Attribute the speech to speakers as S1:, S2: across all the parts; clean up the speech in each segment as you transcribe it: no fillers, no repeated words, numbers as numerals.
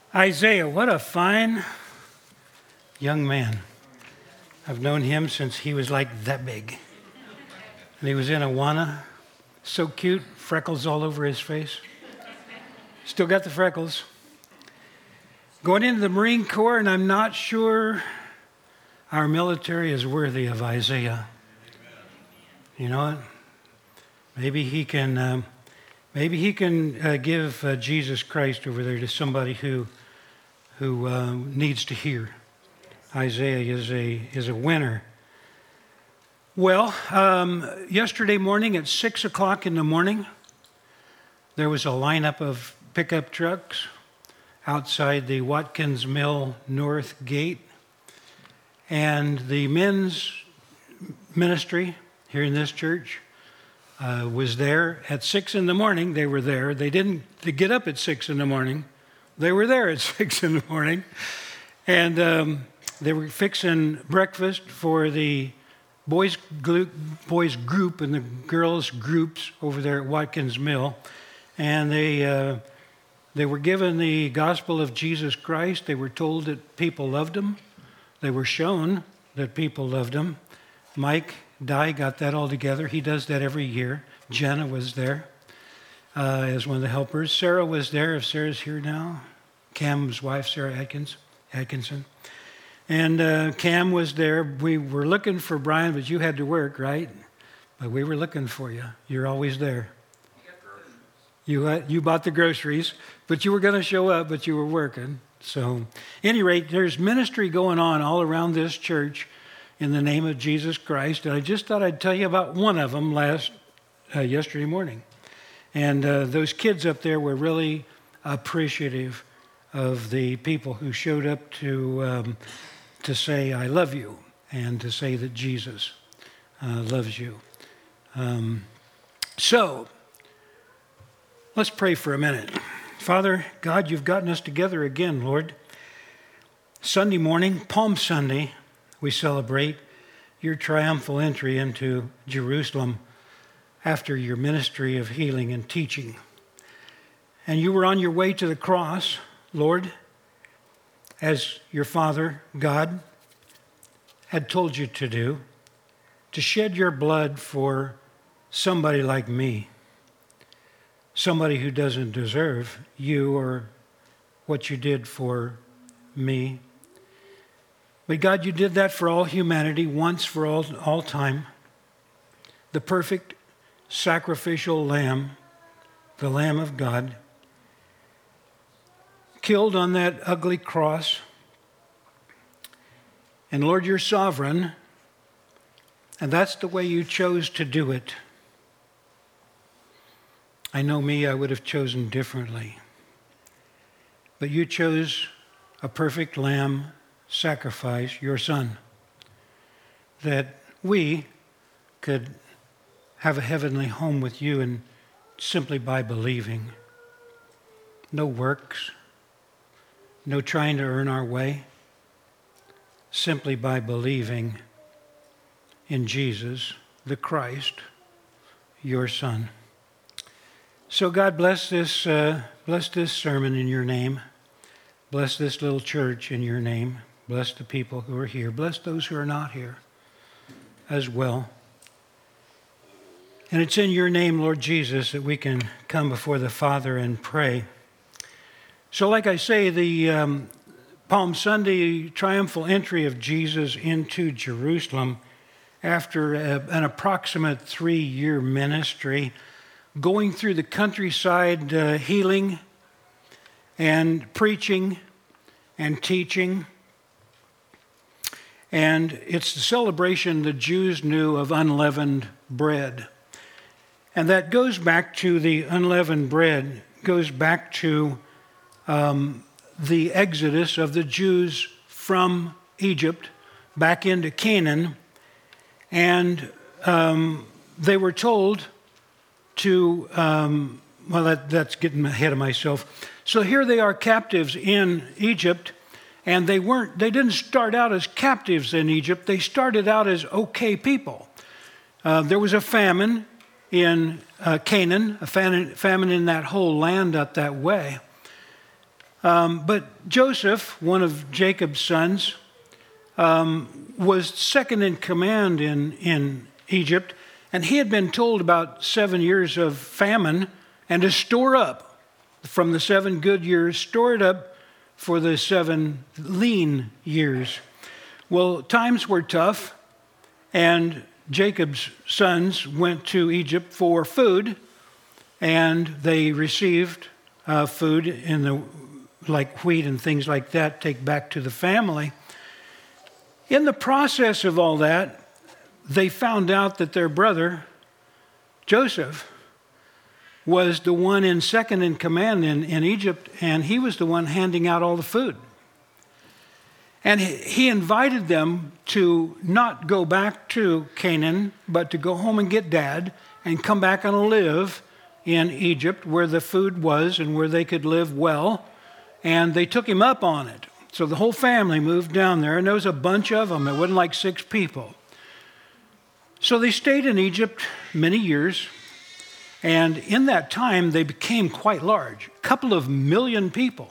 S1: Isaiah, what a fine young man. I've known him since he was like that big. And he was in Awana. So cute, freckles all over his face. Still got the freckles. Going into the Marine Corps, and I'm not sure our military is worthy of Isaiah. You know what? Maybe he can give Jesus Christ over there to somebody who needs to hear. Isaiah is a winner. Well, yesterday morning at 6 o'clock in the morning, there was a lineup of pickup trucks outside the Watkins Mill North Gate, and the men's ministry here in this church was there at 6 in the morning. They were there. They didn't get up at 6 in the morning. They were there at 6 in the morning. And they were fixing breakfast for the boys group and the girls groups over there at Watkins Mill. And they were given the gospel of Jesus Christ. They were told that people loved them. They were shown that people loved them. Mike Dye got that all together. He does that every year. Jenna was there as one of the helpers. Sarah was there, if Sarah's here now. Cam's wife, Sarah Atkinson. And Cam was there. We were looking for Brian, but you had to work, right? But we were looking for you. You're always there. You bought the groceries, but you were going to show up, but you were working. So, at any rate, there's ministry going on all around this church in the name of Jesus Christ. And I just thought I'd tell you about one of them yesterday morning. And those kids up there were really appreciative of the people who showed up to say, I love you, and to say that Jesus loves you. So, let's pray for a minute. Father, God, you've gotten us together again, Lord. Sunday morning, Palm Sunday, we celebrate your triumphal entry into Jerusalem after your ministry of healing and teaching. And you were on your way to the cross, Lord, as your Father, God, had told you to do, to shed your blood for somebody like me, somebody who doesn't deserve you or what you did for me. But God, you did that for all humanity, once for all time. The perfect sacrificial lamb, the Lamb of God, killed on that ugly cross. And Lord, you're sovereign, and that's the way you chose to do it. I know me, I would have chosen differently. But you chose a perfect lamb sacrifice, your Son, that we could have a heavenly home with you, and simply by believing. No works, no trying to earn our way, simply by believing in Jesus, the Christ, your Son. So God, bless this sermon in your name. Bless this little church in your name. Bless the people who are here. Bless those who are not here as well. And it's in your name, Lord Jesus, that we can come before the Father and pray. So like I say, the Palm Sunday triumphal entry of Jesus into Jerusalem after an approximate 3-year ministry, going through the countryside, healing and preaching and teaching. And it's the celebration the Jews knew of unleavened bread. And that goes back to the unleavened bread, goes back to the exodus of the Jews from Egypt back into Canaan. And they were told to, that's getting ahead of myself. So here they are, captives in Egypt, and they didn't start out as captives in Egypt. They started out as okay people. There was a famine in Canaan, a famine in that whole land up that way. But Joseph, one of Jacob's sons, was second in command in Egypt, and he had been told about 7 years of famine and to store up from the 7 good years, store it up for the 7 lean years. Well, times were tough, and Jacob's sons went to Egypt for food, and they received food like wheat and things like that, take back to the family. In the process of all that, they found out that their brother, Joseph, was the one in second in command in Egypt, and he was the one handing out all the food. And he invited them to not go back to Canaan, but to go home and get Dad and come back and live in Egypt where the food was and where they could live well. And they took him up on it. So the whole family moved down there, and there was a bunch of them. It wasn't like 6 people. So they stayed in Egypt many years. And in that time, they became quite large, a couple of million people.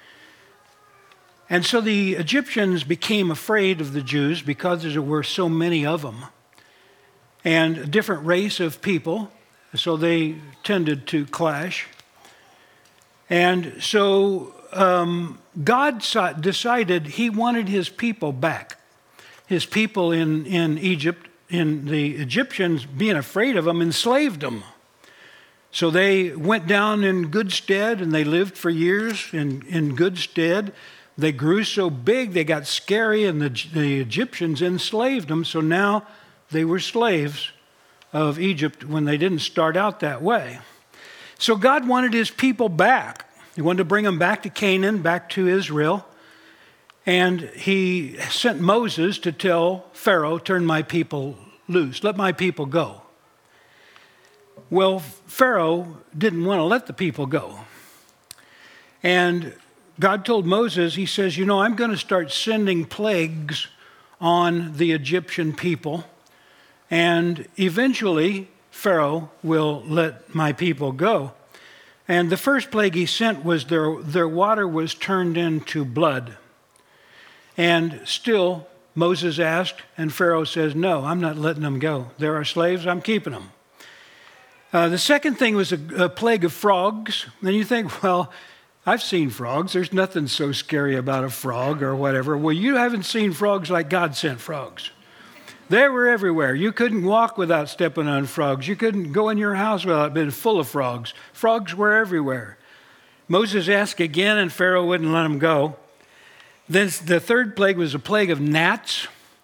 S1: And so the Egyptians became afraid of the Jews because there were so many of them and a different race of people, so they tended to clash. And so God decided he wanted his people back. His people in Egypt, and the Egyptians, being afraid of them, enslaved them. So they went down in good stead, and they lived for years in good stead. They grew so big, they got scary, and the Egyptians enslaved them. So now they were slaves of Egypt when they didn't start out that way. So God wanted his people back. He wanted to bring them back to Canaan, back to Israel. And he sent Moses to tell Pharaoh, turn my people loose, let my people go. Well, Pharaoh didn't want to let the people go. And God told Moses, he says, I'm going to start sending plagues on the Egyptian people. And eventually, Pharaoh will let my people go. And the first plague he sent was their water was turned into blood. And still, Moses asked, and Pharaoh says, no, I'm not letting them go. They're our slaves, I'm keeping them. The second thing was a plague of frogs. And you think, well, I've seen frogs. There's nothing so scary about a frog or whatever. Well, you haven't seen frogs like God sent frogs. They were everywhere. You couldn't walk without stepping on frogs. You couldn't go in your house without it being full of frogs. Frogs were everywhere. Moses asked again, and Pharaoh wouldn't let him go. Then the third plague was a plague of gnats.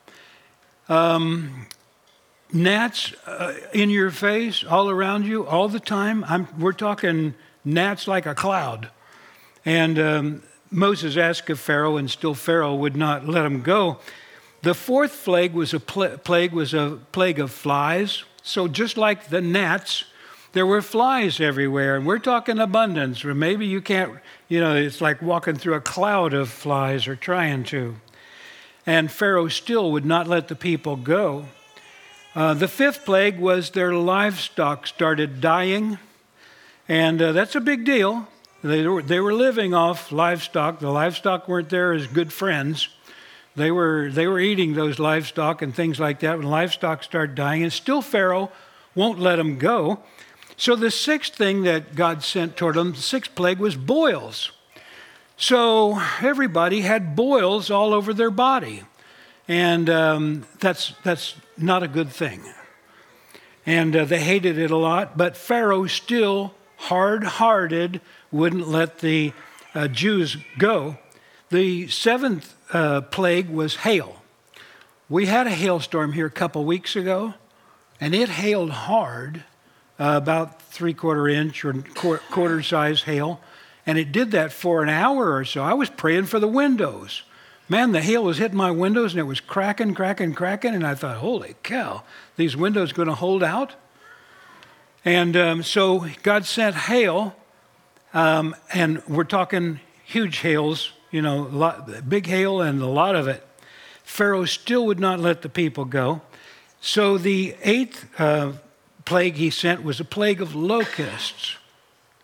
S1: Gnats in your face, all around you, all the time. We're talking gnats like a cloud. And Moses asked of Pharaoh, and still Pharaoh would not let him go. The fourth plague was a plague of flies. So just like the gnats, there were flies everywhere. And we're talking abundance. Or maybe you can't, it's like walking through a cloud of flies or trying to. And Pharaoh still would not let the people go. The fifth plague was their livestock started dying. And that's a big deal. They were living off livestock. The livestock weren't there as good friends. They were eating those livestock and things like that when livestock started dying. And still Pharaoh won't let them go. So the sixth thing that God sent toward them, the sixth plague, was boils. So everybody had boils all over their body. And that's not a good thing. And they hated it a lot. But Pharaoh still hard-hearted, wouldn't let the Jews go. The seventh plague was hail. We had a hailstorm here a couple weeks ago, and it hailed hard, about 3/4 inch or quarter size hail, and it did that for an hour or so. I was praying for the windows. Man, the hail was hitting my windows, and it was cracking, and I thought, holy cow, these windows going to hold out? And so God sent hail, and we're talking huge hails, big hail and a lot of it. Pharaoh still would not let the people go. So the eighth plague he sent was a plague of locusts.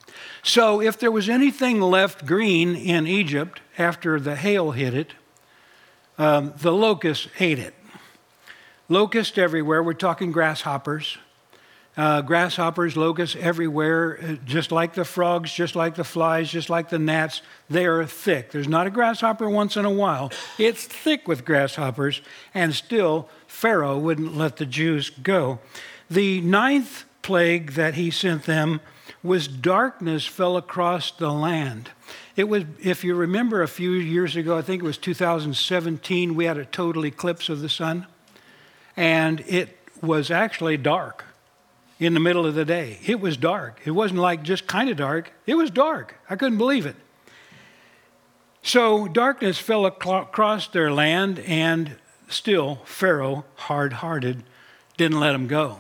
S1: So if there was anything left green in Egypt after the hail hit it, the locusts ate it. Locusts everywhere. We're talking grasshoppers. Grasshoppers, locusts everywhere, just like the frogs, just like the flies, just like the gnats. They are thick. There's not a grasshopper once in a while. It's thick with grasshoppers, and still Pharaoh wouldn't let the Jews go. The 9th plague that he sent them was darkness fell across the land. It was, if you remember a few years ago, I think it was 2017, we had a total eclipse of the sun, and it was actually dark. In the middle of the day. It was dark. It wasn't like just kind of dark. It was dark. I couldn't believe it. So darkness fell across their land, and still Pharaoh, hard-hearted, didn't let them go.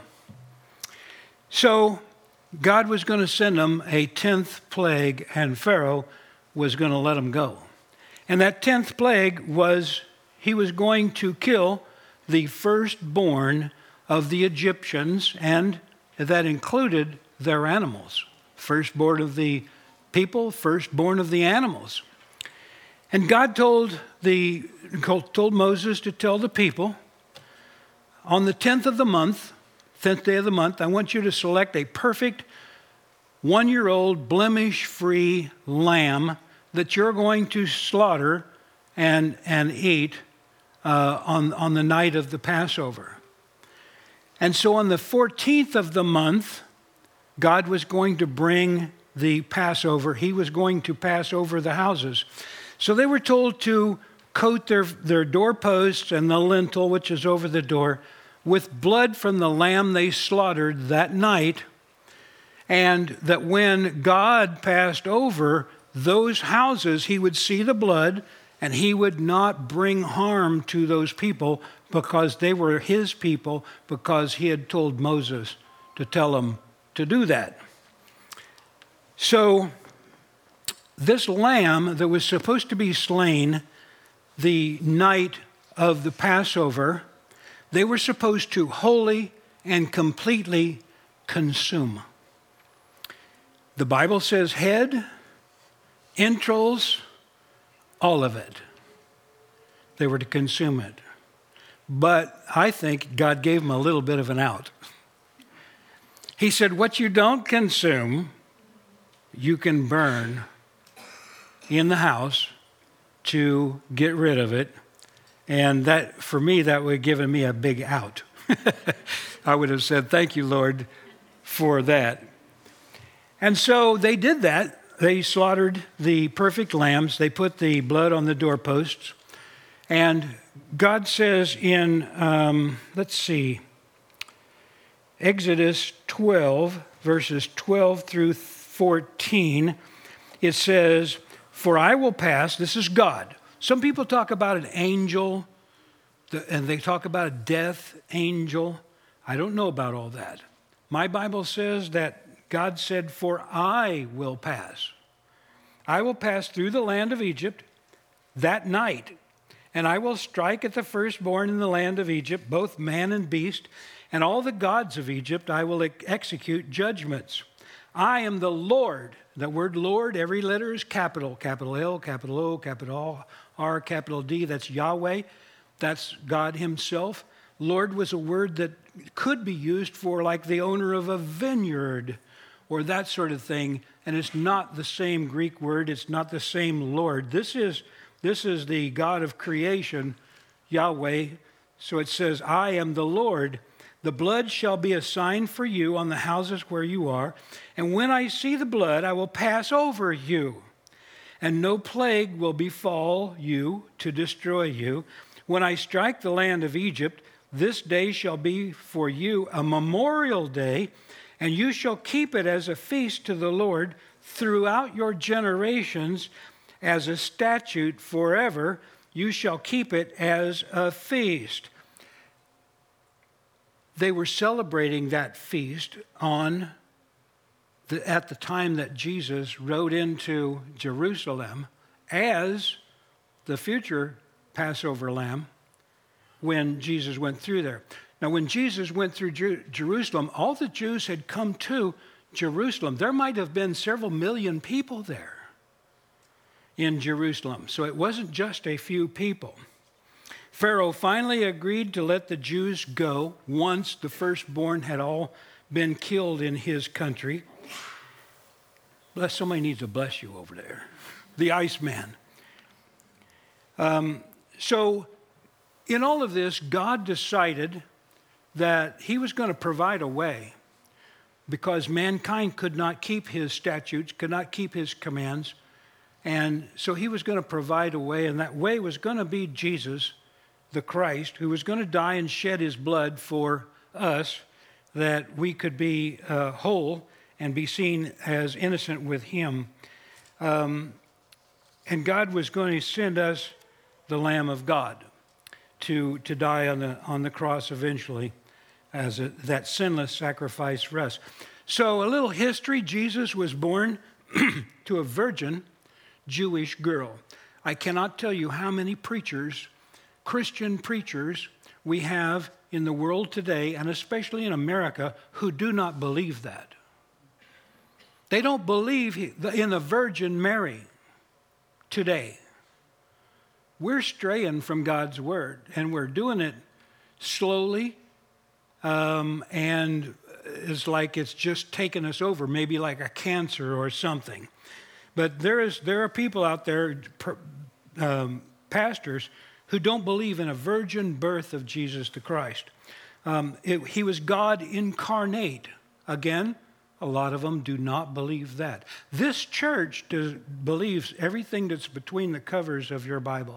S1: So God was going to send them a 10th plague, and Pharaoh was going to let them go. And that 10th plague was he was going to kill the firstborn of the Egyptians, and that included their animals. Firstborn of the people, firstborn of the animals. And God told Moses to tell the people, on the 10th of the month, 10th day of the month, I want you to select a perfect 1-year-old blemish-free lamb that you're going to slaughter and eat on the night of the Passover. And so on the 14th of the month, God was going to bring the Passover. He was going to pass over the houses. So they were told to coat their doorposts and the lintel, which is over the door, with blood from the lamb they slaughtered that night, and that when God passed over those houses, he would see the blood, and he would not bring harm to those people because they were his people, because he had told Moses to tell them to do that. So this lamb that was supposed to be slain the night of the Passover, they were supposed to wholly and completely consume. The Bible says head, entrails, all of it. They were to consume it. But I think God gave them a little bit of an out. He said, what you don't consume, you can burn in the house to get rid of it. And that, for me, that would have given me a big out. I would have said, thank you, Lord, for that. And so they did that. They slaughtered the perfect lambs. They put the blood on the doorposts. And God says in, Exodus 12, verses 12 through 14, it says, for I will pass, this is God. Some people talk about an angel, and they talk about a death angel. I don't know about all that. My Bible says that God said, for I will pass. I will pass through the land of Egypt that night, and I will strike at the firstborn in the land of Egypt, both man and beast, and all the gods of Egypt I will execute judgments. I am the Lord. That word Lord, every letter is capital. Capital L, capital O, capital R, capital D. That's Yahweh. That's God himself. Lord was a word that could be used for like the owner of a vineyard or that sort of thing. And it's not the same Greek word. It's not the same Lord. This is the God of creation, Yahweh. So it says, I am the Lord. The blood shall be a sign for you on the houses where you are. And when I see the blood, I will pass over you. And no plague will befall you to destroy you. When I strike the land of Egypt, this day shall be for you a memorial day, and you shall keep it as a feast to the Lord throughout your generations, as a statute forever. You shall keep it as a feast. They were celebrating that feast at the time that Jesus rode into Jerusalem as the future Passover lamb when Jesus went through there. Now, when Jesus went through Jerusalem, all the Jews had come to Jerusalem. There might have been several million people there in Jerusalem. So it wasn't just a few people. Pharaoh finally agreed to let the Jews go once the firstborn had all been killed in his country. Somebody needs to bless you over there. The Iceman. So in all of this, God decided that he was going to provide a way because mankind could not keep his statutes, could not keep his commands. And so he was going to provide a way, and that way was going to be Jesus, the Christ, who was going to die and shed his blood for us, that we could be whole and be seen as innocent with him. And God was going to send us the Lamb of God to die on the cross eventually as that sinless sacrifice for us. So a little history. Jesus was born to a virgin Jewish girl. I cannot tell you how many preachers, Christian preachers, we have in the world today, and especially in America, who do not believe that. They don't believe in the Virgin Mary today. We're straying from God's word, and we're doing it slowly, and it's like it's just taken us over, maybe like a cancer or something. But there are people out there, pastors, who don't believe in a virgin birth of Jesus the Christ. He was God incarnate. Again, a lot of them do not believe that. This church believes everything that's between the covers of your Bible.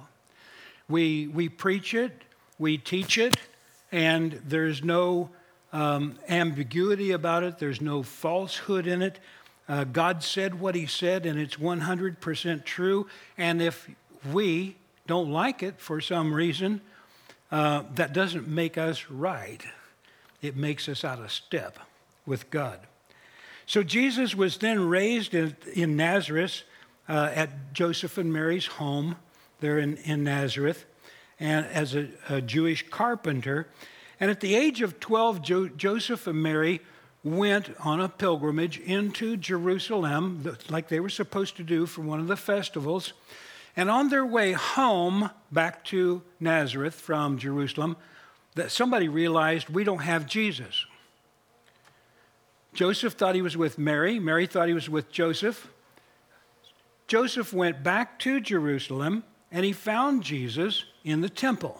S1: We preach it, we teach it, and there's no ambiguity about it. There's no falsehood in it. God said what he said, and it's 100% true. And if we don't like it for some reason, that doesn't make us right. It makes us out of step with God. So Jesus was then raised in Nazareth at Joseph and Mary's home there in Nazareth, and as a Jewish carpenter. And at the age of 12, Joseph and Mary went on a pilgrimage into Jerusalem, like they were supposed to do for one of the festivals. And on their way home back to Nazareth from Jerusalem, that somebody realized we don't have Jesus. Joseph thought he was with Mary. Mary thought he was with Joseph. Joseph went back to Jerusalem, and he found Jesus in the temple.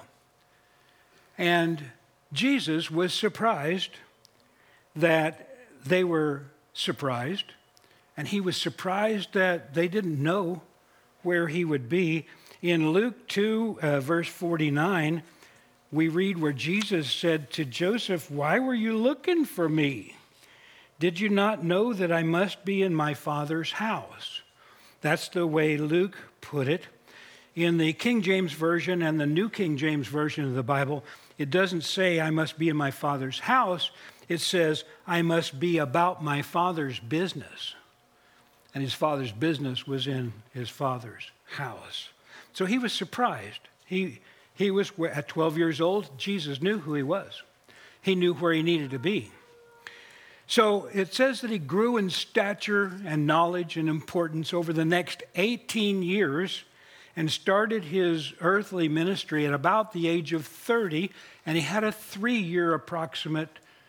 S1: And Jesus was surprised that they were surprised, and he was surprised that they didn't know where he would be. In Luke 2, verse 49, we read where Jesus said to Joseph, "Why were you looking for me? Did you not know that I must be in my Father's house?" That's the way Luke put it. In the King James Version and the New King James Version of the Bible, it doesn't say I must be in my Father's house. It says I must be about my Father's business. And his Father's business was in his Father's house. So he was surprised. He was, at 12 years old, Jesus knew who he was. He knew where he needed to be. So it says that he grew in stature and knowledge and importance over the next 18 years and started his earthly ministry at about the age of 30, and he had a 3-year approximate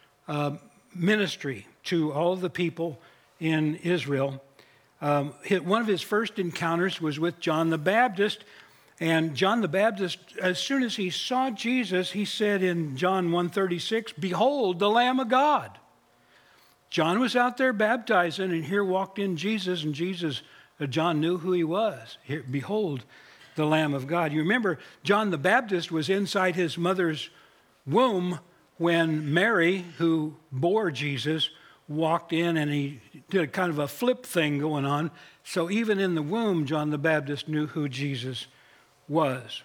S1: ministry to all the people in Israel. One of his first encounters was with John the Baptist, and John the Baptist, as soon as he saw Jesus, he said in John 1:36, "Behold, the Lamb of God." John was out there baptizing, and here walked in Jesus, and John knew who he was. Here, behold, the Lamb of God. You remember, John the Baptist was inside his mother's womb when Mary, who bore Jesus, walked in, and he did a kind of a flip thing going on. So even in the womb, John the Baptist knew who Jesus was.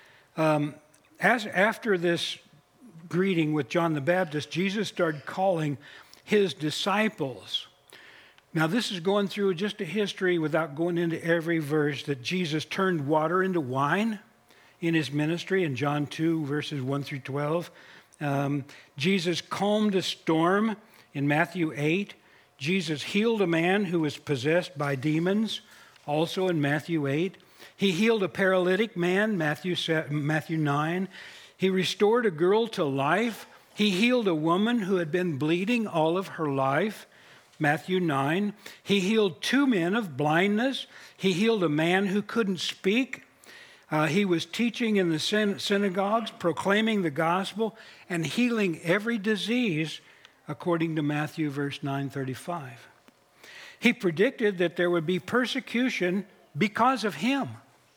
S1: After this greeting with John the Baptist, Jesus started calling his disciples. Now, this is going through just a history without going into every verse, that Jesus turned water into wine in his ministry in John 2, verses 1 through 12. Jesus calmed a storm in Matthew 8. Jesus healed a man who was possessed by demons, also in Matthew 8. He healed a paralytic man, Matthew 9. He restored a girl to life. He healed a woman who had been bleeding all of her life, Matthew 9. He healed 2 men of blindness. He healed a man who couldn't speak. He was teaching in the synagogues, proclaiming the gospel, and healing every disease, according to Matthew verse 9:35. He predicted that there would be persecution because of him.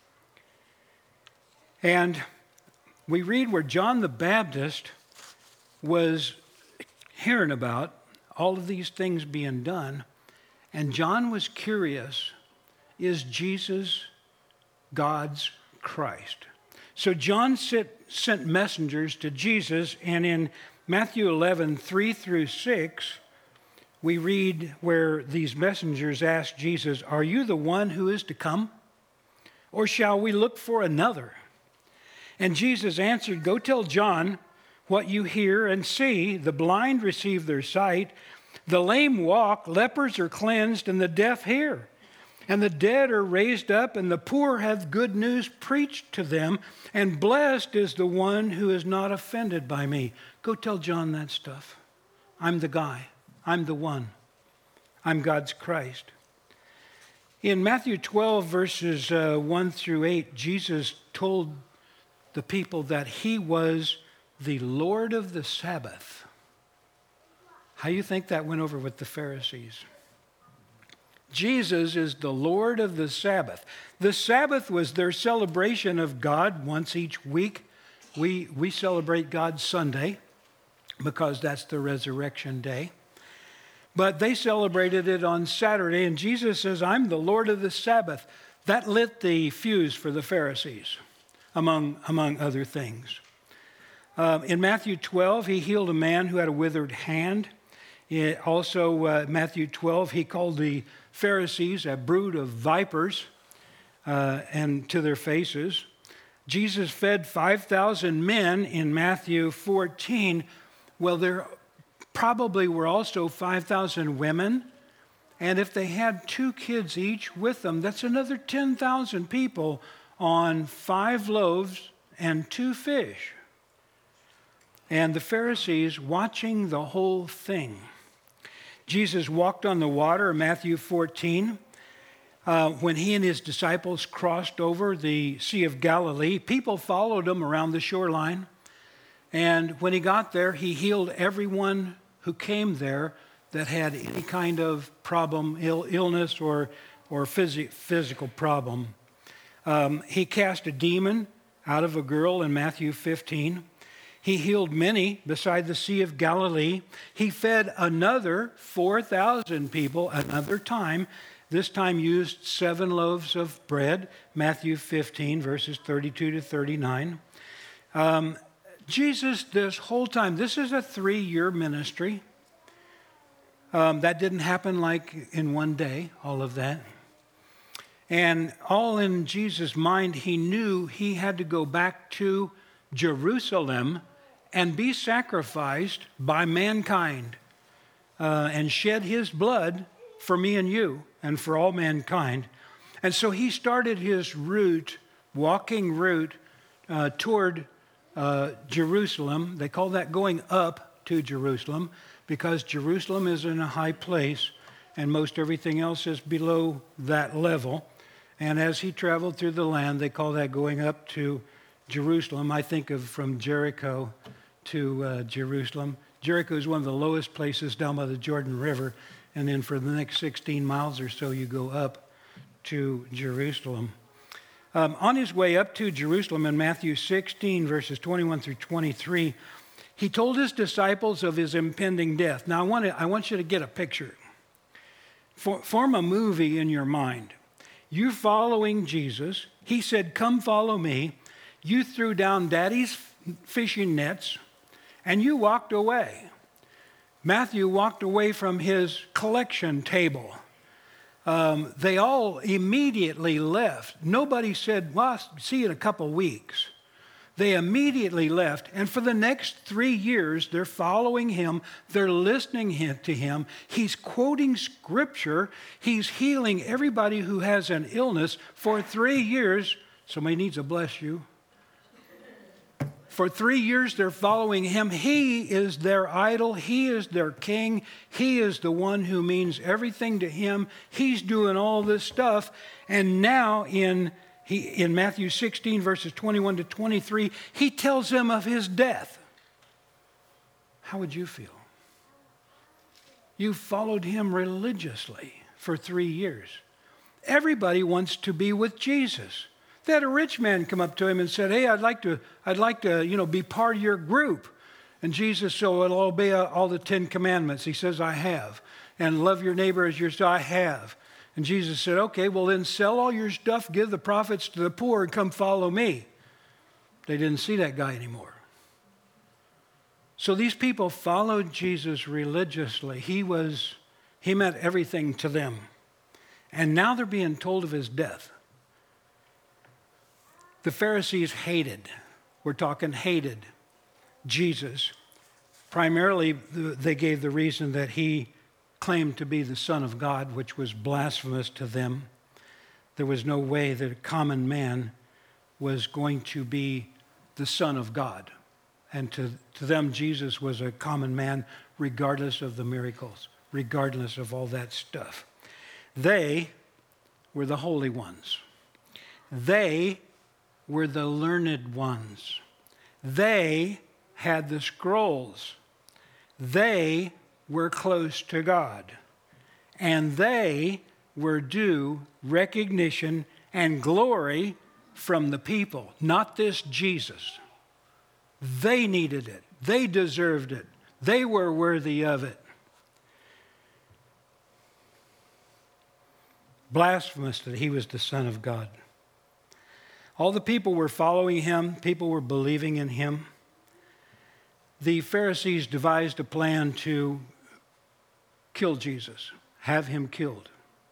S1: And we read where John the Baptist was hearing about all of these things being done, and John was curious, is Jesus God's Christ? So John sent messengers to Jesus, and in Matthew 11:3-6, we read where these messengers asked Jesus, "Are you the one who is to come? Or shall we look for another?" And Jesus answered, "Go tell John what you hear and see. The blind receive their sight, the lame walk, lepers are cleansed, and the deaf hear. And the dead are raised up, and the poor have good news preached to them. And blessed is the one who is not offended by me." Go tell John that stuff. I'm the guy. I'm the one. I'm God's Christ. In Matthew 12, verses 1-8, Jesus told the people that he was the Lord of the Sabbath. How do you think that went over with the Pharisees? Jesus is the Lord of the Sabbath. The Sabbath was their celebration of God once each week. We celebrate God's Sunday because that's the resurrection day. But they celebrated it on Saturday, and Jesus says, "I'm the Lord of the Sabbath." That lit the fuse for the Pharisees, among other things. In Matthew 12, he healed a man who had a withered hand. Also, Matthew 12, he called the Pharisees a brood of vipers, and to their faces. Jesus fed 5,000 men in Matthew 14. Well, there probably were also 5,000 women. And if they had 2 kids each with them, that's another 10,000 people on 5 loaves and 2 fish. And the Pharisees watching the whole thing. Jesus walked on the water, Matthew 14. When he and his disciples crossed over the Sea of Galilee, people followed him around the shoreline. And when he got there, he healed everyone who came there that had any kind of problem, illness or physical problem. He cast a demon out of a girl in Matthew 15. He healed many beside the Sea of Galilee. He fed another 4,000 people another time. This time used 7 loaves of bread, Matthew 15, verses 32-39. Jesus, this whole time, this is a 3-year ministry. That didn't happen like in one day, all of that. And all in Jesus' mind, he knew he had to go back to Jerusalem and be sacrificed by mankind and shed his blood for me and you and for all mankind. And so he started his walking route toward Jerusalem. They call that going up to Jerusalem because Jerusalem is in a high place and most everything else is below that level. And as he traveled through the land, they call that going up to Jerusalem. I think of from Jericho to Jerusalem. Jericho is one of the lowest places down by the Jordan River. And then for the next 16 miles or so, you go up to Jerusalem. On his way up to Jerusalem in Matthew 16, verses 21-23, he told his disciples of his impending death. Now, I want you to get a picture. Form a movie in your mind. You're following Jesus. He said, "Come follow me." You threw down Daddy's fishing nets, and you walked away. Matthew walked away from his collection table. They all immediately left. Nobody said, "Well, I'll see you in a couple weeks." They immediately left, and for the next 3 years, they're following him. They're listening to him. He's quoting scripture. He's healing everybody who has an illness for 3 years. Somebody needs a bless you. For 3 years, they're following him. He is their idol. He is their king. He is the one who means everything to him. He's doing all this stuff. And now in Matthew 16, verses 21 to 23, he tells them of his death. How would you feel? You followed him religiously for 3 years. Everybody wants to be with Jesus. They had a rich man come up to him and said, "Hey, I'd like to, be part of your group." And Jesus said, "Well, I'll obey all the 10 commandments." He says, "I have." "And love your neighbor as yourself." "I have." And Jesus said, "Okay, well then sell all your stuff, give the profits to the poor, and come follow me." They didn't see that guy anymore. So these people followed Jesus religiously. He meant everything to them. And now they're being told of his death. The Pharisees hated Jesus. Primarily, they gave the reason that he claimed to be the Son of God, which was blasphemous to them. There was no way that a common man was going to be the Son of God. And to them, Jesus was a common man, regardless of the miracles, regardless of all that stuff. They were the holy ones. They were the learned ones. They had the scrolls. They were close to God. And they were due recognition and glory from the people, not this Jesus. They needed it. They deserved it. They were worthy of it. Blasphemous that he was the Son of God. All the people were following him. People were believing in him. The Pharisees devised a plan to kill Jesus, have him killed.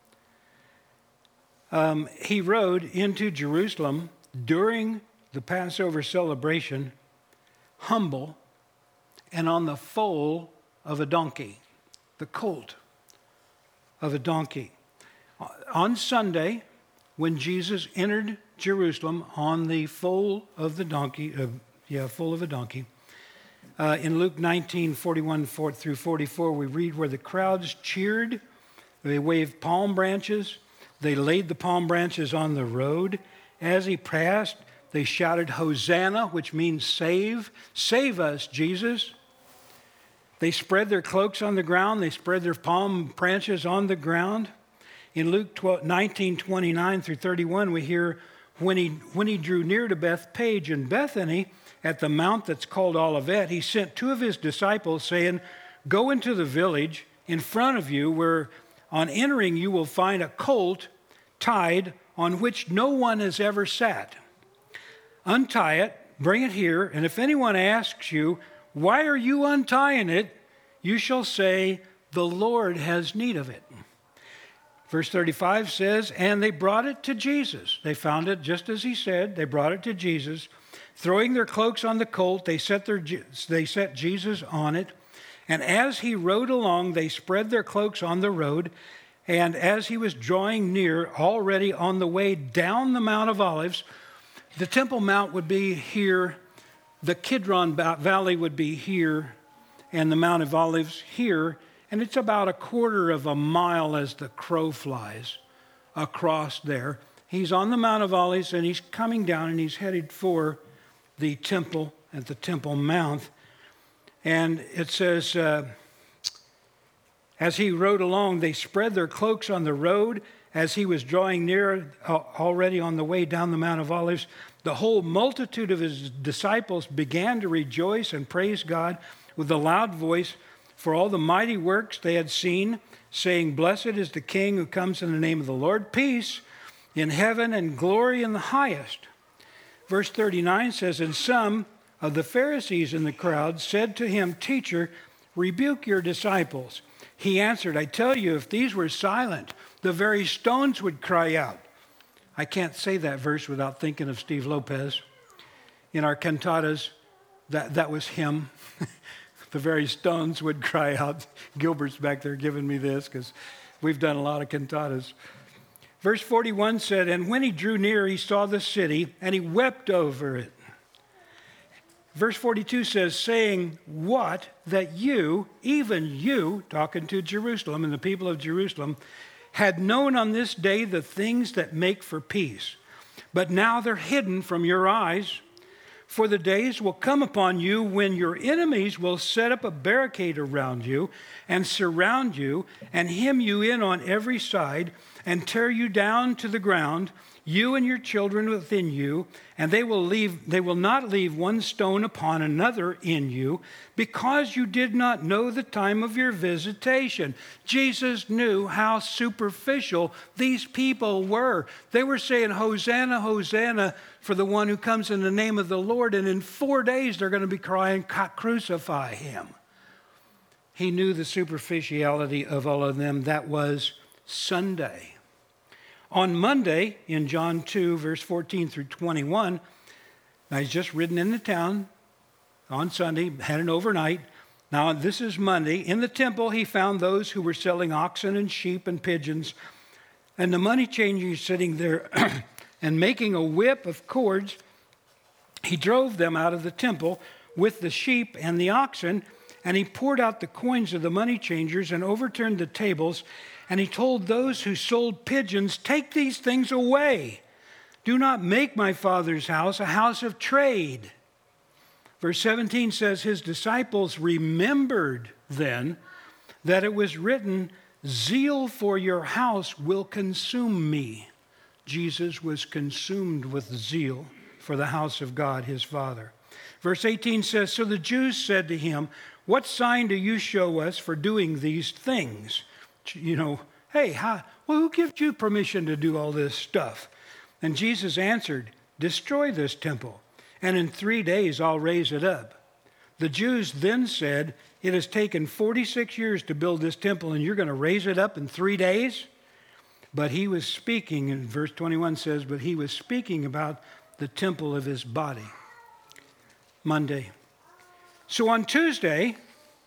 S1: He rode into Jerusalem during the Passover celebration, humble and on the foal of a donkey, the colt of a donkey. On Sunday, when Jesus entered Jerusalem on the foal of the donkey, foal of a donkey, in Luke 19:41 through 44, we read where the crowds cheered, they waved palm branches, they laid the palm branches on the road. As he passed, they shouted, "Hosanna," which means save. Save us, Jesus. They spread their cloaks on the ground. They spread their palm branches on the ground. In Luke 19:29 through 31, we hear when he drew near to Bethpage and Bethany at the mount that's called Olivet, he sent 2 of his disciples saying, "Go into the village in front of you where on entering you will find a colt tied on which no one has ever sat. Untie it, bring it here, and if anyone asks you, 'Why are you untying it?' you shall say, 'The Lord has need of it.'" Verse 35 says, "And they brought it to Jesus." They found it just as he said. They brought it to Jesus. Throwing their cloaks on the colt, they set Jesus on it. And as he rode along, they spread their cloaks on the road. And as he was drawing near, already on the way down the Mount of Olives, the Temple Mount would be here, the Kidron Valley would be here, and the Mount of Olives here. And it's about a quarter of a mile as the crow flies across there. He's on the Mount of Olives, and he's coming down, and he's headed for the temple at the Temple Mount. And it says, as he rode along, they spread their cloaks on the road. As he was drawing near, already on the way down the Mount of Olives, the whole multitude of his disciples began to rejoice and praise God with a loud voice for all the mighty works they had seen, saying, "Blessed is the King who comes in the name of the Lord. Peace in heaven and glory in the highest." Verse 39 says, "And some of the Pharisees in the crowd said to him, 'Teacher, rebuke your disciples.' He answered, 'I tell you, if these were silent, the very stones would cry out.'" I can't say that verse without thinking of Steve Lopez. in our cantatas, that was him. The very stones would cry out. Gilbert's back there giving me this because we've done a lot of cantatas. Verse 41 said, and when he drew near, he saw the city, and he wept over it. Verse 42 says, saying, what, that you, even you, talking to Jerusalem and the people of Jerusalem, had known on this day the things that make for peace. But now they're hidden from your eyes. For the days will come upon you when your enemies will set up a barricade around you and surround you and hem you in on every side and tear you down to the ground, you and your children within you, and they will not leave one stone upon another in you, because you did not know the time of your visitation. Jesus knew how superficial these people were. They were saying, Hosanna, Hosanna, for the one who comes in the name of the Lord, and in 4 days they're going to be crying, crucify him. He knew the superficiality of all of them. That was Sunday. On Monday, in John 2, verse 14 through 21, now he's just ridden into town on Sunday, had an overnight. Now, this is Monday. In the temple, he found those who were selling oxen and sheep and pigeons, and the money changers sitting there and making a whip of cords. He drove them out of the temple with the sheep and the oxen, and he poured out the coins of the money changers and overturned the tables. And he told those who sold pigeons, take these things away. Do not make my Father's house a house of trade. Verse 17 says, his disciples remembered then that it was written, zeal for your house will consume me. Jesus was consumed with zeal for the house of God, his Father. Verse 18 says, so the Jews said to him, what sign do you show us for doing these things? You know, hey, who gives you permission to do all this stuff? And Jesus answered, destroy this temple, and in 3 days I'll raise it up. The Jews then said, it has taken 46 years to build this temple, and you're going to raise it up in 3 days? But he was speaking, and verse 21 says, but he was speaking about the temple of his body. Monday. So on Tuesday,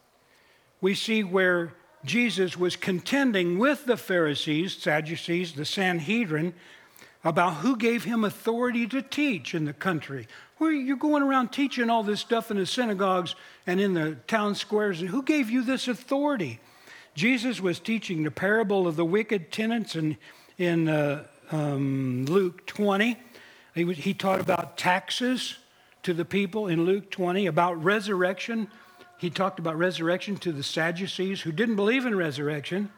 S1: we see where Jesus was contending with the Pharisees, Sadducees, the Sanhedrin, about who gave him authority to teach in the country. Where you're going around teaching all this stuff in the synagogues and in the town squares, and who gave you this authority? Jesus was teaching the parable of the wicked tenants in Luke 20. He taught about taxes to the people in Luke 20, about resurrection. He talked about resurrection to the Sadducees who didn't believe in resurrection.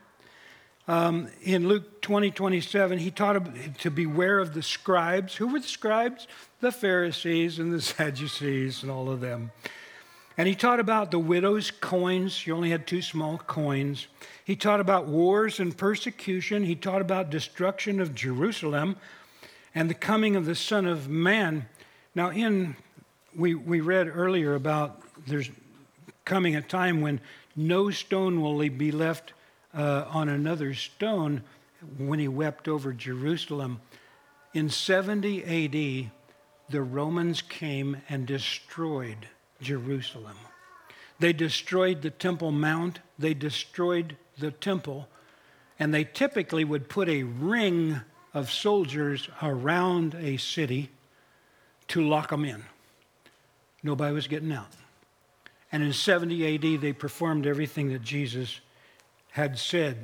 S1: In Luke 20:27, he taught to beware of the scribes. Who were the scribes? The Pharisees and the Sadducees and all of them. And he taught about the widow's coins. She only had 2 small coins. He taught about wars and persecution. He taught about destruction of Jerusalem and the coming of the Son of Man. Now, we read earlier about there's coming a time when no stone will be left on another stone, when he wept over Jerusalem. In 70 AD, the Romans came and destroyed Jerusalem. They destroyed the Temple Mount, they destroyed the temple, and they typically would put a ring of soldiers around a city to lock them in. Nobody was getting out. And in 70 AD, they performed everything that Jesus had said.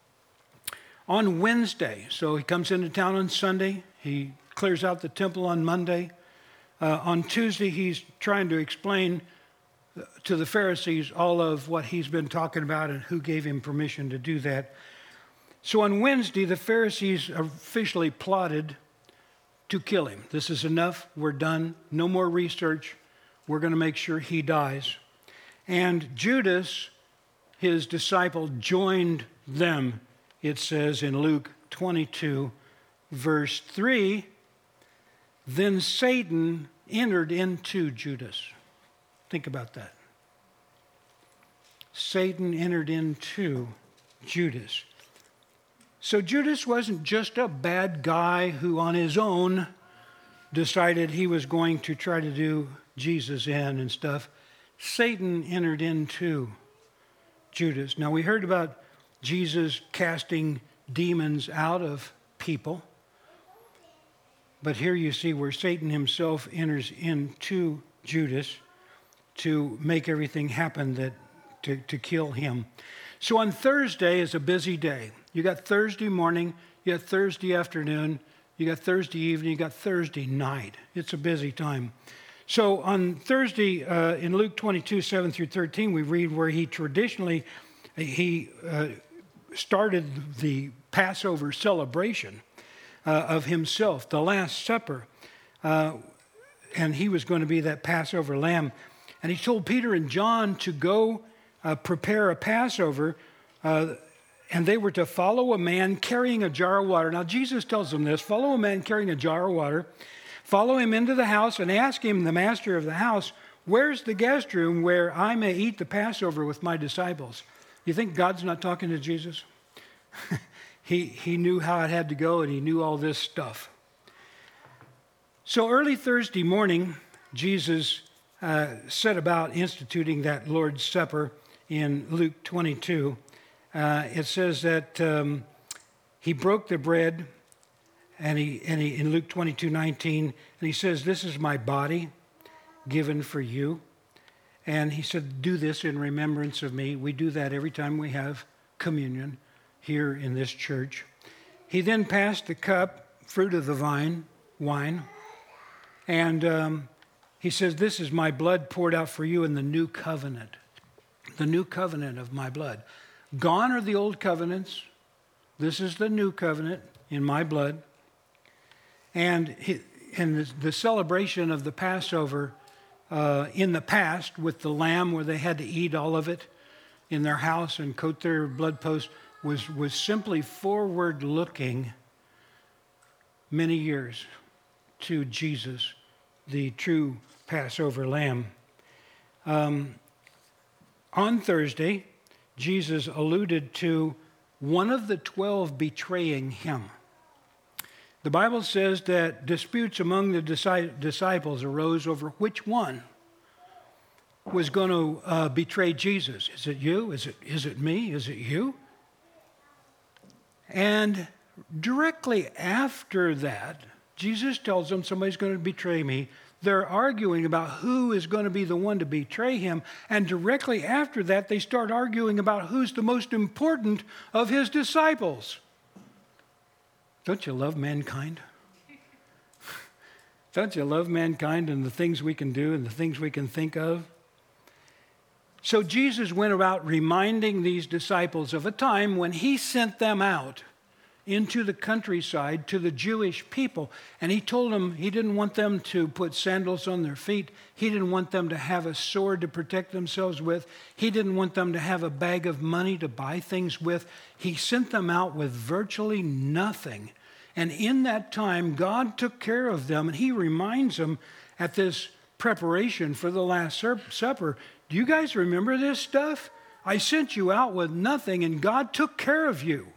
S1: On Wednesday, so he comes into town on Sunday, he clears out the temple on Monday. On Tuesday, he's trying to explain to the Pharisees all of what he's been talking about and who gave him permission to do that. So on Wednesday, the Pharisees officially plotted to kill him. This is enough. We're done. No more research. We're going to make sure he dies. And Judas, his disciple, joined them, it says in Luke 22, verse 3. Then Satan entered into Judas. Think about that. Satan entered into Judas. So Judas wasn't just a bad guy who on his own decided he was going to try to do Jesus in and stuff, Satan entered into Judas. Now, we heard about Jesus casting demons out of people, but here you see where Satan himself enters into Judas to make everything happen to kill him. So on Thursday is a busy day. You got Thursday morning, you got Thursday afternoon, you got Thursday evening, you got Thursday night. It's a busy time. So on Thursday, in Luke 22, 7 through 13, we read where he started the Passover celebration of himself, the Last Supper. And he was going to be that Passover lamb. And he told Peter and John to go prepare a Passover, and they were to follow a man carrying a jar of water. Now, Jesus tells them this: follow a man carrying a jar of water, follow him into the house, and ask him, the master of the house, where's the guest room where I may eat the Passover with my disciples? You think God's not talking to Jesus? He knew how it had to go, and he knew all this stuff. So early Thursday morning, Jesus set about instituting that Lord's Supper in Luke 22. It says that he broke the bread, and he in Luke 22:19, and he says, "This is my body given for you." And he said, "Do this in remembrance of me." We do that every time we have communion here in this church. He then passed the cup, fruit of the vine, wine, and he says, "This is my blood poured out for you in the new covenant of my blood." Gone are the old covenants. This is the new covenant in my blood. And the celebration of the Passover in the past with the lamb, where they had to eat all of it in their house and coat their blood post, was simply forward-looking many years to Jesus, the true Passover lamb. On Thursday, Jesus alluded to one of the 12 betraying him. The Bible says that disputes among the disciples arose over which one was going to betray Jesus. Is it you? Is it me? Is it you? And directly after that, Jesus tells them, somebody's going to betray me. They're arguing about who is going to be the one to betray him. And directly after that, they start arguing about who's the most important of his disciples. Don't you love mankind? Don't you love mankind and the things we can do and the things we can think of? So Jesus went about reminding these disciples of a time when he sent them out into the countryside to the Jewish people. And he told them he didn't want them to put sandals on their feet. He didn't want them to have a sword to protect themselves with. He didn't want them to have a bag of money to buy things with. He sent them out with virtually nothing. And in that time, God took care of them. And he reminds them at this preparation for the Last Supper, do you guys remember this stuff? I sent you out with nothing, and God took care of you.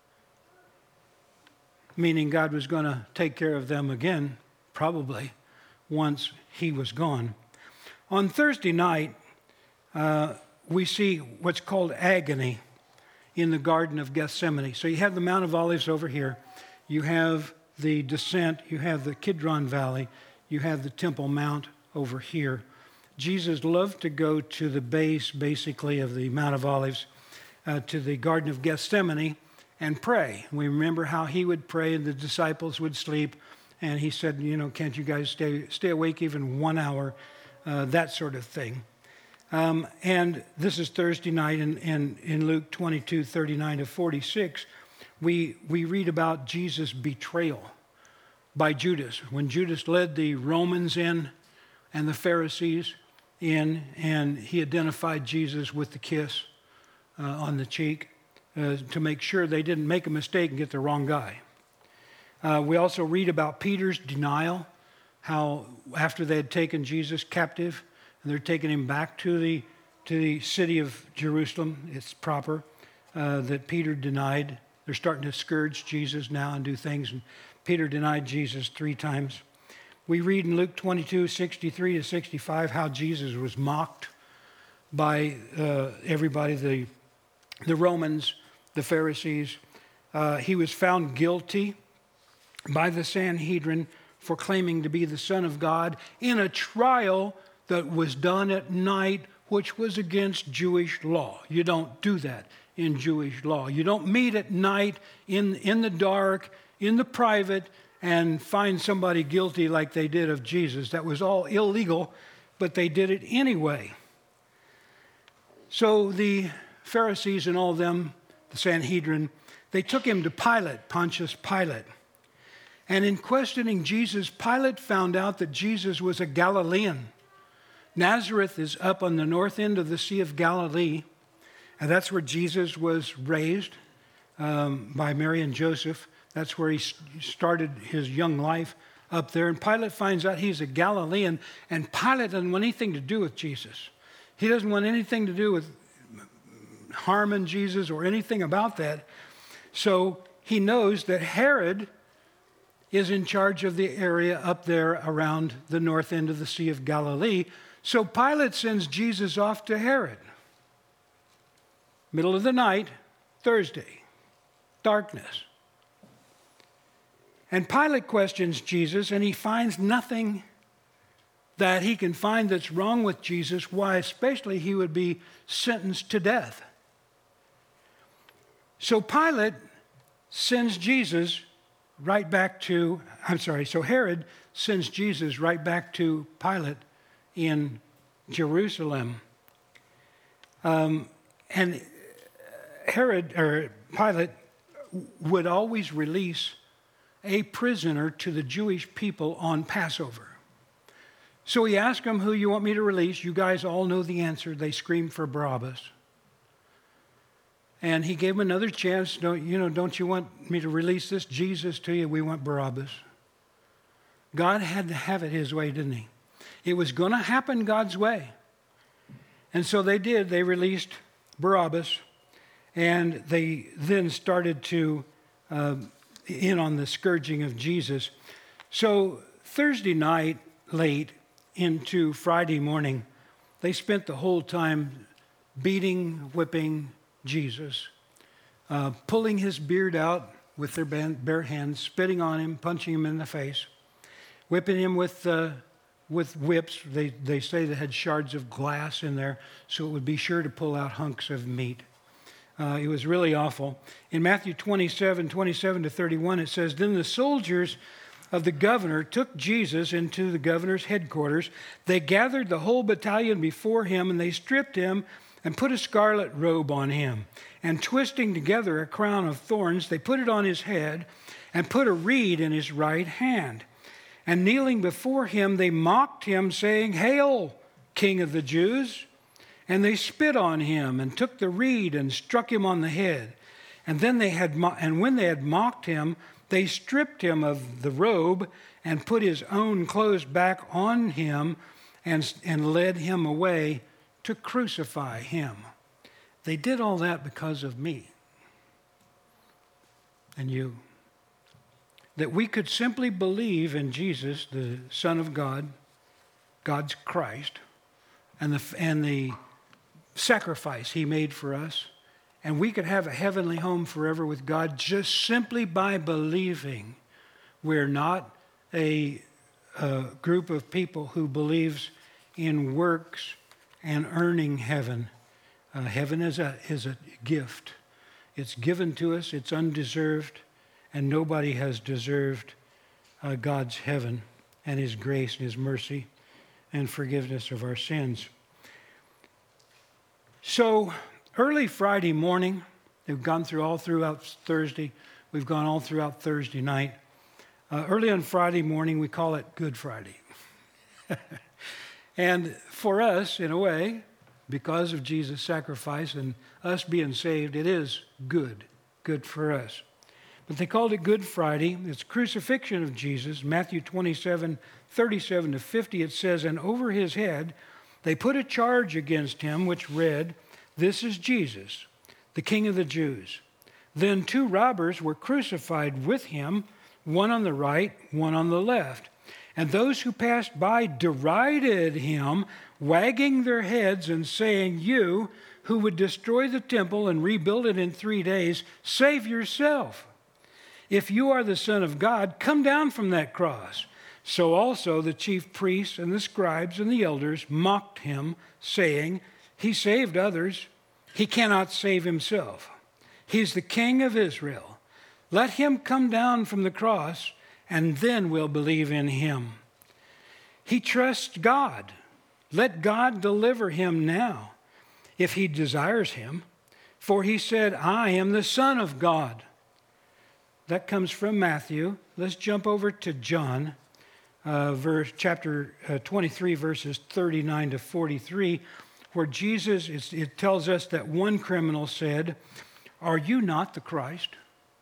S1: Meaning God was going to take care of them again, probably, once he was gone. On Thursday night, we see what's called agony in the Garden of Gethsemane. So you have the Mount of Olives over here. You have the descent. You have the Kidron Valley. You have the Temple Mount over here. Jesus loved to go to the base, basically, of the Mount of Olives, to the Garden of Gethsemane, and pray. We remember how he would pray and the disciples would sleep. And he said, can't you guys stay awake even 1 hour? That sort of thing. And this is Thursday night in Luke 22, 39 to 46. We read about Jesus' betrayal by Judas. When Judas led the Romans in and the Pharisees in, and he identified Jesus with the kiss on the cheek, to make sure they didn't make a mistake and get the wrong guy. We also read about Peter's denial, how after they had taken Jesus captive, and they're taking him back to the city of Jerusalem, it's proper, that Peter denied. They're starting to scourge Jesus now and do things, and Peter denied Jesus 3 times. We read in Luke 22:63 to 65 how Jesus was mocked by everybody, the Romans, the Pharisees. He was found guilty by the Sanhedrin for claiming to be the Son of God in a trial that was done at night, which was against Jewish law. You don't do that in Jewish law. You don't meet at night in the dark, in the private, and find somebody guilty like they did of Jesus. That was all illegal, but they did it anyway. So the Pharisees and all of them, the Sanhedrin, they took him to Pilate, Pontius Pilate. And in questioning Jesus, Pilate found out that Jesus was a Galilean. Nazareth is up on the north end of the Sea of Galilee, and that's where Jesus was raised by Mary and Joseph. That's where he started his young life up there. And Pilate finds out he's a Galilean, and Pilate doesn't want anything to do with Jesus. He doesn't want anything to do with harming Jesus or anything about that. So he knows that Herod is in charge of the area up there around the north end of the Sea of Galilee. So Pilate sends Jesus off to Herod. Middle of the night, Thursday, darkness. And Pilate questions Jesus, and he finds nothing that he can find that's wrong with Jesus, why especially he would be sentenced to death. So Pilate sends Jesus right back to, so Herod sends Jesus right back to Pilate in Jerusalem. And Pilate would always release a prisoner to the Jewish people on Passover. So he asked them, who you want me to release? You guys all know the answer. They screamed for Barabbas. And he gave them another chance. Don't you want me to release this Jesus to you? We want Barabbas. God had to have it his way, didn't he? It was going to happen God's way. And so they did. They released Barabbas. And they then started to in on the scourging of Jesus. So Thursday night, late into Friday morning, they spent the whole time beating, whipping Jesus, pulling his beard out with their bare hands, spitting on him, punching him in the face, whipping him with whips. They say they had shards of glass in there, so it would be sure to pull out hunks of meat. It was really awful. In Matthew 27 to 31, it says, Then the soldiers of the governor took Jesus into the governor's headquarters. They gathered the whole battalion before him, and they stripped him and put a scarlet robe on him. And twisting together a crown of thorns, they put it on his head and put a reed in his right hand. And kneeling before him, they mocked him, saying, Hail, King of the Jews! And they spit on him and took the reed and struck him on the head. And when they had mocked him, they stripped him of the robe and put his own clothes back on him and led him away to crucify him. They did all that because of me and you. That we could simply believe in Jesus, the Son of God, God's Christ, and the sacrifice he made for us, and we could have a heavenly home forever with God just simply by believing. We're not a group of people who believes in works and earning heaven. Heaven is a gift. It's given to us. It's undeserved, and nobody has deserved God's heaven and his grace and his mercy and forgiveness of our sins. So early Friday morning, we've gone through all throughout Thursday. We've gone all throughout Thursday night. Early on Friday morning, we call it Good Friday. And for us, in a way, because of Jesus' sacrifice and us being saved, it is good for us. But they called it Good Friday. It's crucifixion of Jesus. Matthew 27, 37 to 50, it says, And over his head they put a charge against him, which read, This is Jesus, the King of the Jews. Then 2 robbers were crucified with him, one on the right, one on the left. And those who passed by derided him, wagging their heads and saying, "You who would destroy the temple and rebuild it in 3 days, save yourself. If you are the Son of God, come down from that cross." So also the chief priests and the scribes and the elders mocked him, saying, "He saved others. He cannot save himself. He's the King of Israel. Let him come down from the cross, and then we'll believe in him. He trusts God. Let God deliver him now, if he desires him. For he said, 'I am the Son of God.'" That comes from Matthew. Let's jump over to John, chapter 23, verses 39 to 43, where Jesus, it tells us that one criminal said, "Are you not the Christ?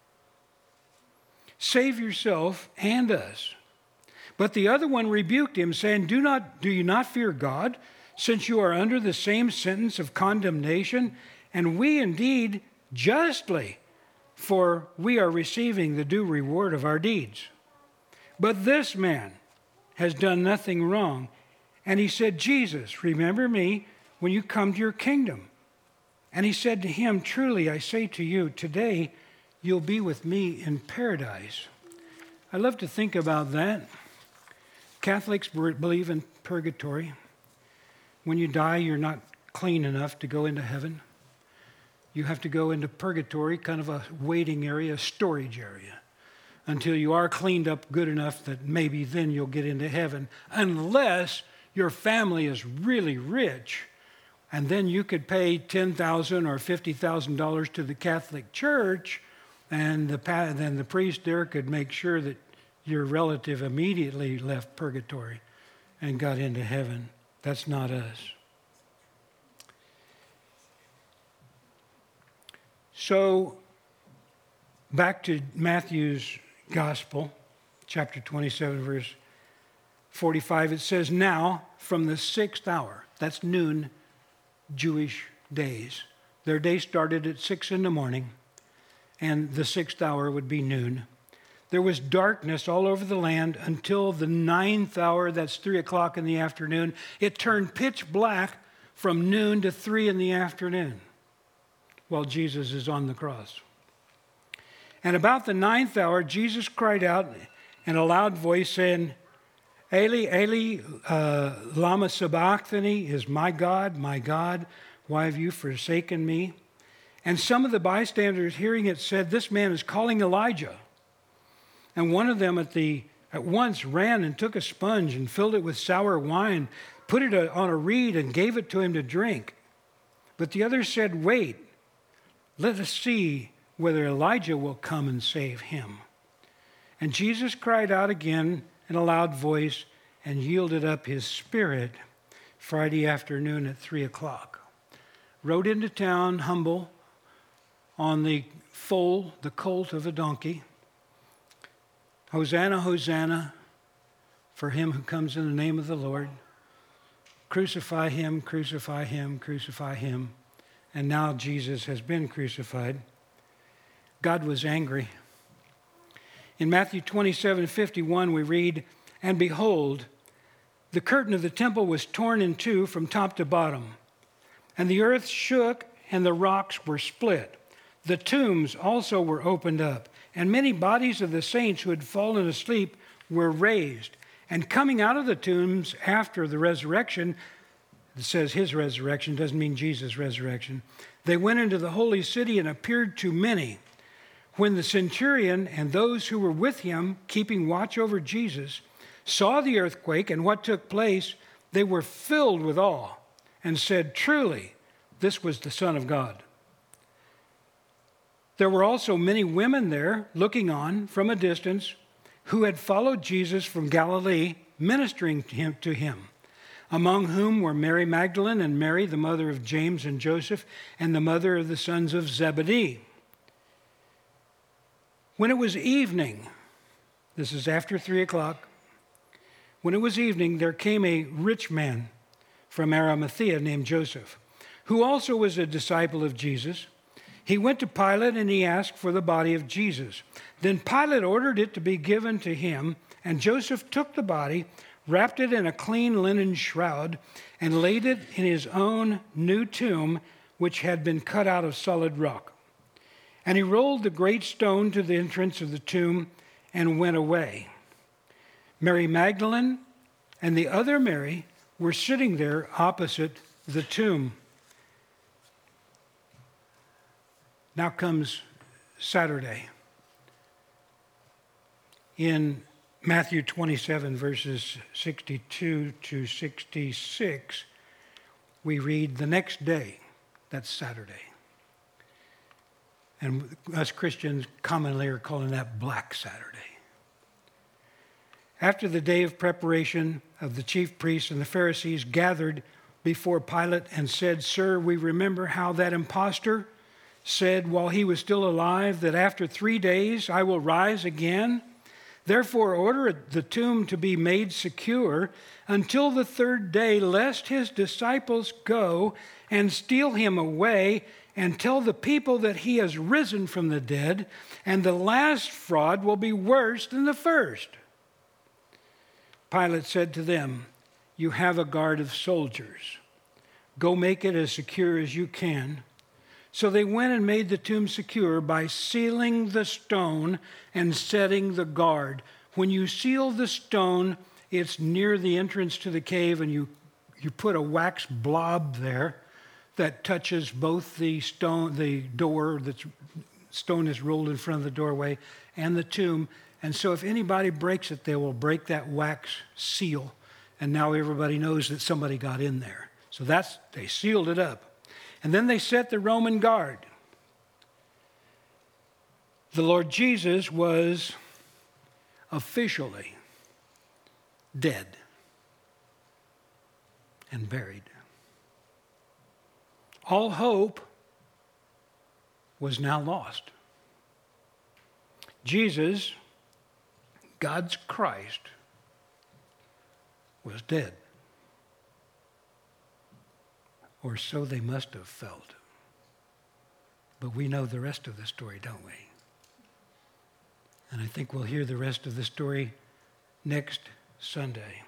S1: Save yourself and us." But the other one rebuked him, saying, Do you not fear God, since you are under the same sentence of condemnation? And we indeed justly, for we are receiving the due reward of our deeds. But this man has done nothing wrong. And he said, "Jesus, remember me when you come to your kingdom." And he said to him, "Truly I say to you, today you'll be with me in paradise." I love to think about that. Catholics believe in purgatory. When you die, you're not clean enough to go into heaven. You have to go into purgatory, kind of a waiting area, a storage area, until you are cleaned up good enough that maybe then you'll get into heaven, unless your family is really rich, and then you could pay $10,000 or $50,000 to the Catholic Church, and then the priest there could make sure that your relative immediately left purgatory and got into heaven. That's not us. So, back to Matthew's Gospel, chapter 27, verse 45, it says, "Now, from the 6th hour," that's noon, Jewish days. Their day started at 6 in the morning, and the 6th hour would be noon. "There was darkness all over the land until the 9th hour, that's 3 o'clock in the afternoon. It turned pitch black from noon to 3 in the afternoon while Jesus is on the cross. And about the 9th hour, Jesus cried out in a loud voice, saying, 'Eli, Eli, lama sabachthani,' is my God, why have you forsaken me?" And some of the bystanders hearing it said, "This man is calling Elijah." And one of them at once ran and took a sponge and filled it with sour wine, put it on a reed and gave it to him to drink. But the others said, "Wait, let us see whether Elijah will come and save him." And Jesus cried out again in a loud voice and yielded up his spirit Friday afternoon at 3 o'clock. Rode into town humble on the foal, the colt of a donkey. "Hosanna, Hosanna, for him who comes in the name of the Lord. Crucify him, crucify him, crucify him." And now Jesus has been crucified. God was angry. In Matthew 27:51, we read, "And behold, the curtain of the temple was torn in two from top to bottom, and the earth shook and the rocks were split. The tombs also were opened up, and many bodies of the saints who had fallen asleep were raised. And coming out of the tombs after the resurrection," it says his resurrection, doesn't mean Jesus' resurrection, "they went into the holy city and appeared to many. When the centurion and those who were with him, keeping watch over Jesus, saw the earthquake and what took place, they were filled with awe and said, 'Truly, this was the Son of God.' There were also many women there looking on from a distance who had followed Jesus from Galilee, ministering to him, among whom were Mary Magdalene and Mary, the mother of James and Joseph, and the mother of the sons of Zebedee. When it was evening," this is after 3 o'clock, "when it was evening, there came a rich man from Arimathea named Joseph, who also was a disciple of Jesus. He went to Pilate and he asked for the body of Jesus. Then Pilate ordered it to be given to him, And Joseph took the body, wrapped it in a clean linen shroud, and laid it in his own new tomb, which had been cut out of solid rock. And he rolled the great stone to the entrance of the tomb and went away. Mary Magdalene and the other Mary were sitting there opposite the tomb. Now comes Saturday. In Matthew 27, verses 62 to 66, we read the next day, that's Saturday. And us Christians commonly are calling that Black Saturday. After the day of preparation of the chief priests and the Pharisees gathered before Pilate and said, "Sir, we remember how that impostor said while he was still alive that after 3 days I will rise again. Therefore order the tomb to be made secure until the third day, lest his disciples go and steal him away and tell the people that he has risen from the dead, and the last fraud will be worse than the first." Pilate said to them, "You have a guard of soldiers. Go make it as secure as you can." So they went and made the tomb secure by sealing the stone and setting the guard. When you seal the stone, it's near the entrance to the cave, and you put a wax blob there that touches both the stone, the door, the stone is rolled in front of the doorway, and the tomb. And so if anybody breaks it, they will break that wax seal. And now everybody knows that somebody got in there. So they sealed it up. And then they set the Roman guard. The Lord Jesus was officially dead and buried. All hope was now lost. Jesus, God's Christ, was dead. Or so they must have felt. But we know the rest of the story, don't we? And I think we'll hear the rest of the story next Sunday.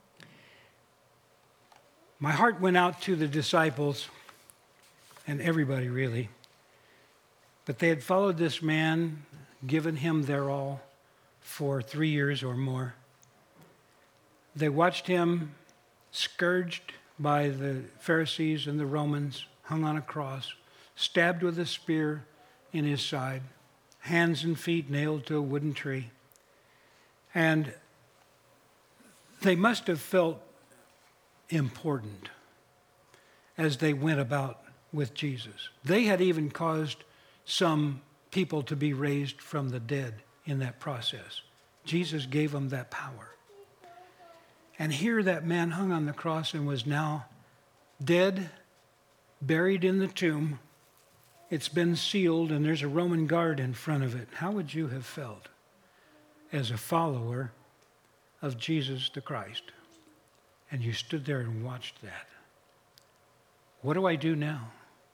S1: My heart went out to the disciples and everybody really. But they had followed this man, given him their all for 3 years or more. They watched him scourged by the Pharisees and the Romans, hung on a cross, stabbed with a spear in his side, hands and feet nailed to a wooden tree. And they must have felt important as they went about with Jesus. They had even caused some people to be raised from the dead in that process. Jesus gave them that power. And here that man hung on the cross and was now dead, buried in the tomb. It's been sealed and there's a Roman guard in front of it. How would you have felt as a follower of Jesus the Christ? And you stood there and watched that. What do I do now?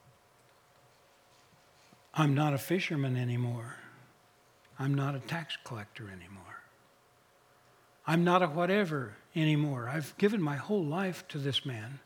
S1: I'm not a fisherman anymore. I'm not a tax collector anymore. I'm not a whatever anymore. I've given my whole life to this man.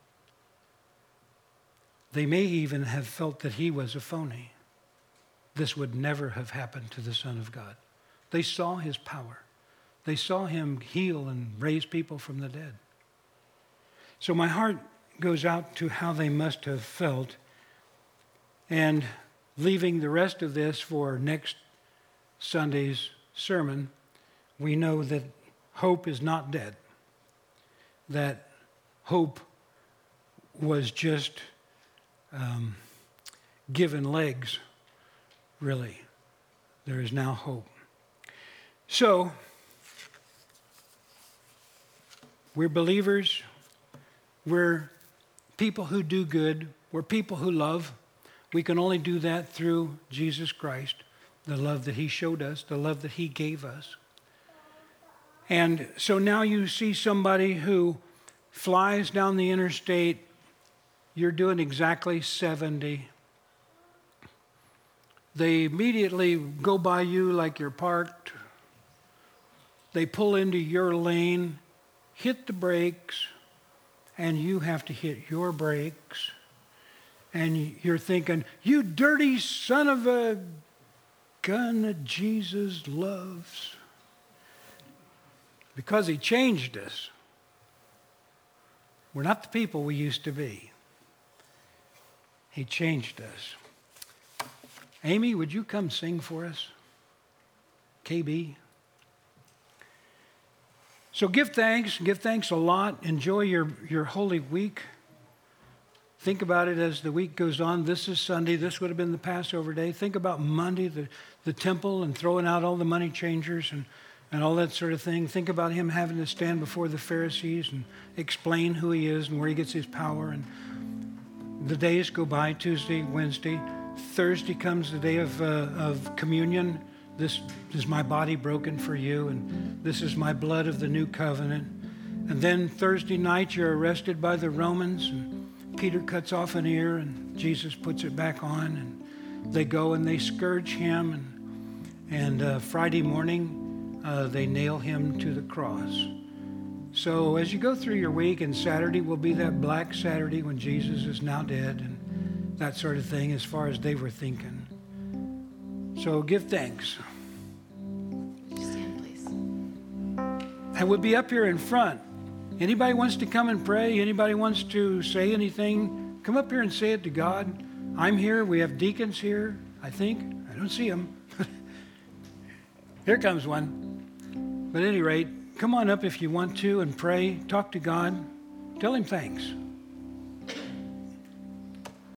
S1: They may even have felt that he was a phony. This would never have happened to the Son of God. They saw his power. They saw him heal and raise people from the dead. So my heart goes out to how they must have felt. And leaving the rest of this for next Sunday's sermon, we know that hope is not dead. That hope was just given legs, really. There is now hope. So, we're believers. We're people who do good. We're people who love. We can only do that through Jesus Christ, the love that he showed us, the love that he gave us. And so now you see somebody who flies down the interstate. You're doing exactly 70. They immediately go by you like you're parked They pull into your lane, hit the brakes, and you have to hit your brakes. And you're thinking, you dirty son of a gun that Jesus loves. Because he changed us. We're not the people we used to be. He changed us. Amy, would you come sing for us? KB. So give thanks a lot. Enjoy your Holy Week. Think about it as the week goes on. This is Sunday. This would have been the Passover day. Think about Monday, the temple, and throwing out all the money changers and all that sort of thing. Think about him having to stand before the Pharisees and explain who he is and where he gets his power. And the days go by, Tuesday, Wednesday. Thursday comes the day of communion. This is my body broken for you, and this is my blood of the new covenant. And then Thursday night, you're arrested by the Romans, and Peter cuts off an ear, and Jesus puts it back on, and they go and they scourge him, and Friday morning, they nail him to the cross. So as you go through your week, and Saturday will be that Black Saturday when Jesus is now dead, and that sort of thing as far as they were thinking. So give thanks.
S2: Stand, please.
S1: And we'll be up here in front. Anybody wants to come and pray? Anybody wants to say anything? Come up here and say it to God. I'm here. We have deacons here, I think. I don't see them. Here comes one. But at any rate, come on up if you want to and pray. Talk to God. Tell him thanks.